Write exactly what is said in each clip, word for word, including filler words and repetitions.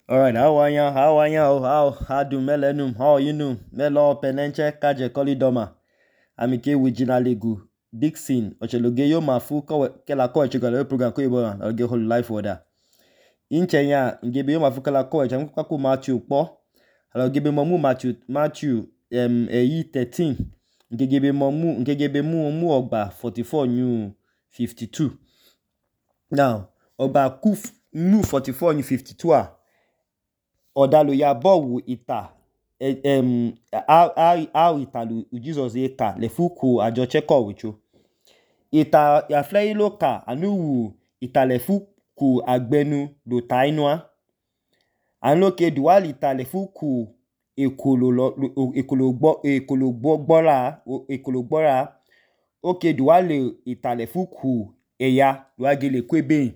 All right, how are you? How are you? How how do melenum? How are you know? Melo penenche kaje koli doma. Amike wijina legu. Dixon, ocheloge yo mafu ko kela ko chigalo program ko ibo oge whole life order. Inche ya ngebe yo mafu kela ko cham kwa ku Matthew po. Alo gebe momu Matthew Matthew um eyi thirteen. Ngegebe momu ngegebe mu mu ogba forty-four new fifty-two. Now, ogba kuf new forty-four new fifty-two ah. Odalo ya bowu ita em how how italu Jesus eka lefuku ajo cheko wicho ita ya flei loka anuwu ita lefuku agbenu do tainwa anloke dual ita lefuku ekolo ekolo gbo ekolo gbogbora ekolo gbora oke dual ita lefuku eya duagele kwebe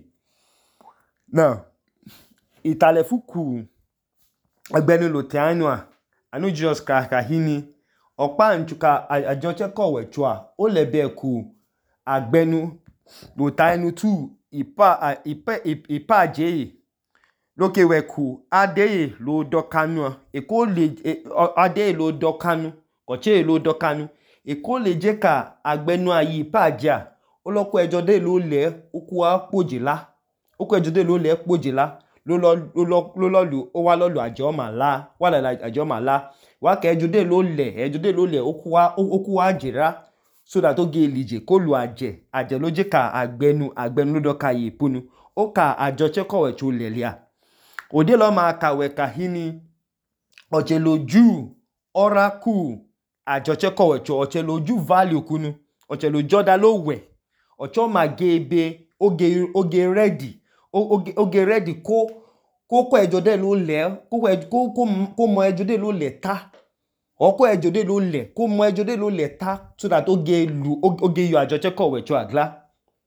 now ita lefuku agbenu lo tainwa anu Jesus ka kahini okpa nchuka ajoche kowe chua o lebe ku agbenu lo tainu tu ipa ipa ipa je loke we ku ade lo dokanu eko le ade lo dokanu koche lo dokanu eko le je ka agbenu ayi ipa ja oloko ejode lo le oku apojila oku ejode lo le pojila lo lo lo lo lu o wa lo lu ajo ma la wa la ajo ma la wa ke ejode lo le ejode lo le oku wa oku wa jira so that oge elije ko lu aje aje lo je ka agbenu agbenu lo doka yi punu o ka ajo che ko we chu le lia ode lo ma ka we ka hini oje loju oracle ajo che ko we chu oje loju value kunu oje lo joda lo we ocho ma gebe oge oge ready oge oge ready ko ko ko ejode lo le ko ko ko mo ejode lo le ta oko ejode lo le ko mo ejode lo le ta so that oge lu oge yo ajoche ko we cho agla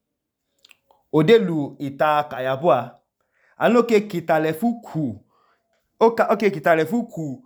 ode lu ita kayabua anoke kitale fuku oka oke kitale fuku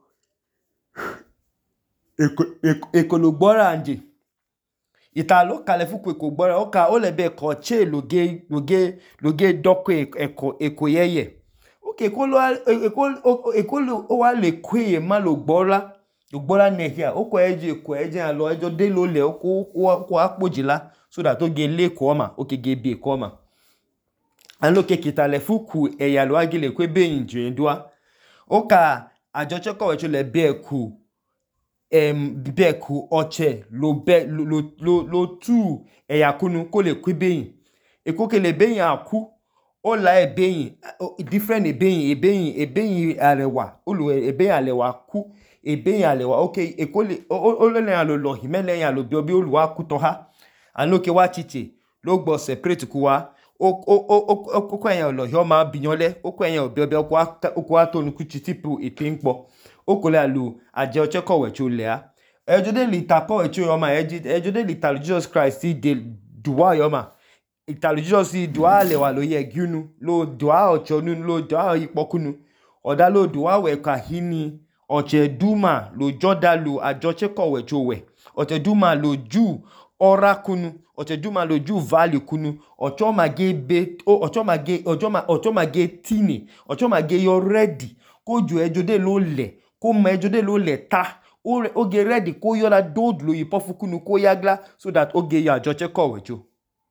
eko ekologbora anje ita lo kale fuku ekogbora oka o lebe ko che loge loge loge doko eko eko yeye oke ko lo eko eko lo o wa le kwe ma lo gbora lo gbora nehia oko eje ko eje alo ejo de lo le oko ko apojila so that o ge le ko ma oke ge be ko ma an lo ke kitale fuku e ya lo agile kwe be inje ndua oka ajoche ko we le be ku em beku oche lo be lo lo lo tu eya kunu ko le kwebeyin eko ke le beyin aku o la ebeyin different ebeyin ebeyin ebeyin arewa o lo ebeyin alewa ku ebeyin alewa okay eko le o le yan lo lo himele yan lo bi obi oluwa ku to ha anu ke wa chiche lo gbo separate ku wa o o o ko yan lo yo ma biyanle o ko yan obi obi ko o ko atonu ku chitipu ipinpo okole alu aje oche ko we chu le a ejode lita ko we chu yo ma ejode lita Jesus Christ de duwa yo ma italu Jesus duwa le wa lo ye gunu lo duwa ocho nu lo duwa ipokunu oda lo duwa we ka hini oche duma lo joda lu ajoche ko we chu we oche duma lo ju ora kunu oche duma lo ju value kunu ocho ma ge be ocho ma ge ocho ma ocho ma ge tini ocho ma ge yo ready ko ju ejode lo le ko mo ejode lo le ta oge ready ko yo la dod lo yi pofukunu ko yagla so that oge ya ajoche ko we chu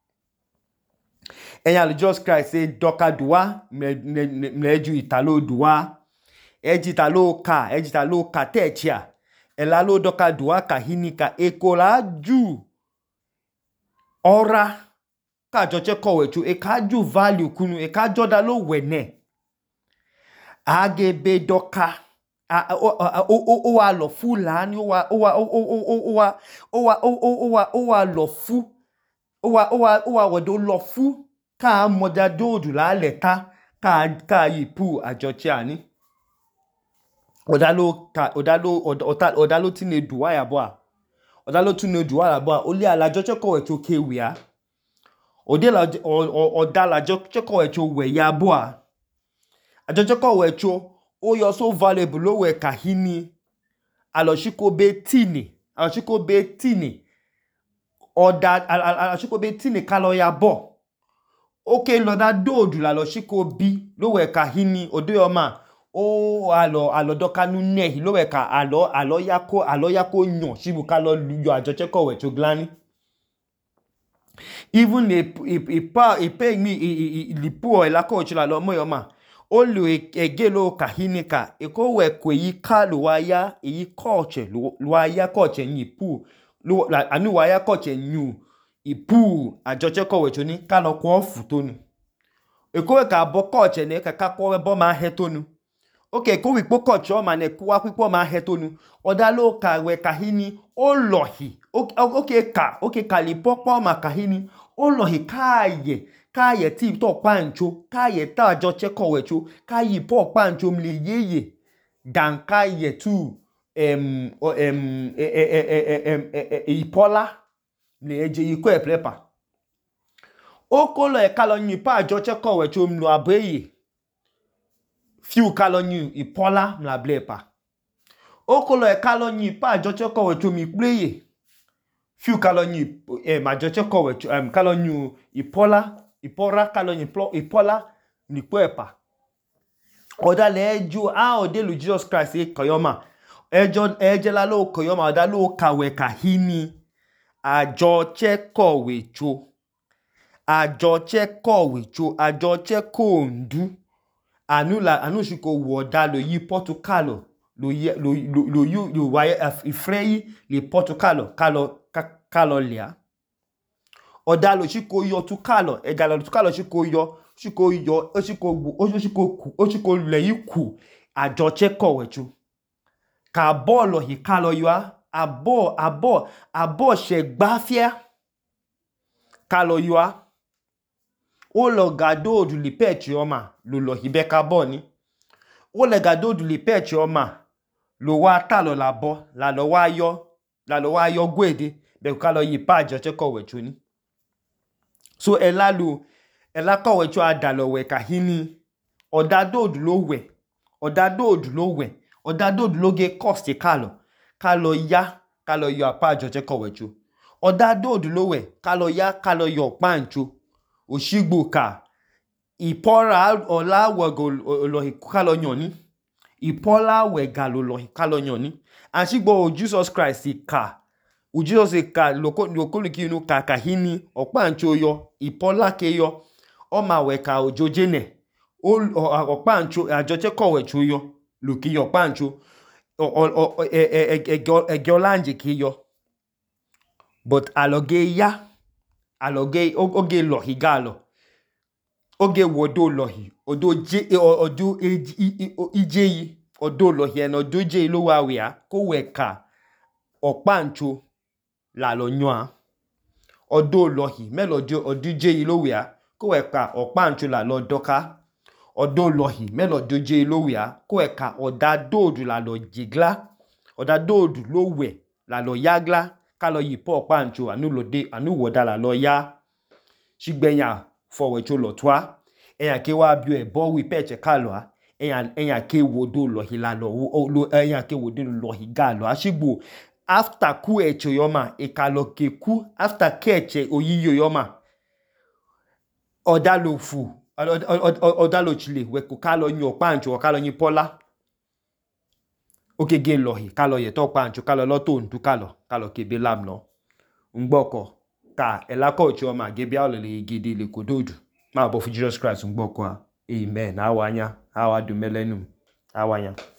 eyan Jesus Christ say doka duwa mleju italo duwa ejitalo ka ejitalo ka techia elalo doka duwa ka hinika ekola ju ora ka ajoche ko we chu e ka ju value kunu e ka joda lo wene agebe doka o wa lo fu lani o wa o wa o wa o wa o wa o wa lo fu o wa o wa o wa wodo lo fu ka moja dodu la leta ka ka yipu ajoche ani odalo ka odalo odalo tine duwa ya boa odalo tine duwa ya boa oli ala ajoche ko we to kewia odela odala ajoche ko we to we ya boa ajoche ko we to o yo so valuable lo we kahini aloshiko be tini aloshiko be tini oda aloshiko be tini kalo ya bo okay lo da dodu la aloshiko bi lo we kahini odo yo ma o alo alo dokanu ne lo we ka alo alo yako alo yako nyon shibu ka lo luyo ajoche ko we choglani even e e pa e pe mi li po e la ko chula lo mo yo ma o lu ege lo kahinika e ko we ko yi ka lo wa ya yi koche lo wa ya koche ni pu lo anu wa ya koche nyu ipu ajoche ko we choni ka lo ko futonu e ko we ka bo koche ne ka ka ko we bo ma hetonu okay ko wi po koche o ma ne ku wa pipo ma hetonu oda lo ka we kahini o lohi okay ka okay ka li popo ma kahini o lohi kaye kaye ti to pancho kaye ta ajoche ko we cho kayi po pancho mle yeye dan kaye tu em em em em ipola le eje iko e plepa o ko lo e ka lo yin pa ajoche ko we cho mlo abeye fiu ka lo yin ipola mla blepa o ko lo e ka lo yin pa ajoche ko we cho mi pleye fiu ka lo yin e ma ajoche ko we cho em ka lo yin ipola ipora ka lo yin ipola ni pepa oda le ju a o de lu Jesus Christ e koyoma ejo eje la lo koyoma oda lo kawe kahini ajoche ko we cho ajoche ko we cho ajoche ko ndu anula anushiko woda lo yi Portugal lo yi lo lo yu lo wa ifrei le Portugal kalo kalo lia oda lo chiko yo tu kalo e galo tu kalo chiko yo chiko yo o chiko o chiko ku o chiko le yiku ajoche ko we cho ka bolo hi kalo yo abo abo abo se gbafia kalo yo o lo gado du li pechi oma lo lo hibe carboni o le gado du li pechi oma lo wa talo labo la lo wa yo la lo wa yo gwede be ka lo yi pa ajoche ko we cho ni so elalu ela ko we cho adalo we kahini odado du lo we odado du lo we odado du lo ge cost kalo kalo ya kalo yo pa ajoche ko we cho odado du lo we kalo ya kalo yo pancho oshigbo ka ipora ola wego lo kalo nyoni ipola wega lo lo kalo nyoni ashigbo Jesus Christ ka u Jesus ka loko loko likinu ka kahini opancho yo ipola ke yo o ma we ka ojojene o opancho ajoche ko we cho yo loki yo pancho o egolanje ke yo but aloge ya aloge oge lo higalo oge wodo lohi odo je odo ijeyi odo lohi en odo je lo wa we a ko we ka opancho la lo nyoa odo lohi melojo odije lo we a ko we ka opancho la lo doka odo lohi melojo je lo we a ko we ka odadodu la lo jigla odadodu lo we la lo yagla ka lo yi po opancho anu lo de anu woda la lo ya shigbenya for we cho lo twa eyan ke wa bi e bo wi peche kalo a eyan eyan ke wodo lo hilalo lo eyan ke wodo lo higalo ashigbo after ku echo yoma e kalo ke ku after keche oyiyo yoma odalo fu odalo chile we ko kalo nyo pancho kalo yin pola okege lohi kalo ye to pancho kalo lo to ndu kalo kalo ke be lam no ngboko ka elako chioma gebia olele gidi le kododu ma bo fu Jesus Christ ngboko amen awanya awa du melenum awanya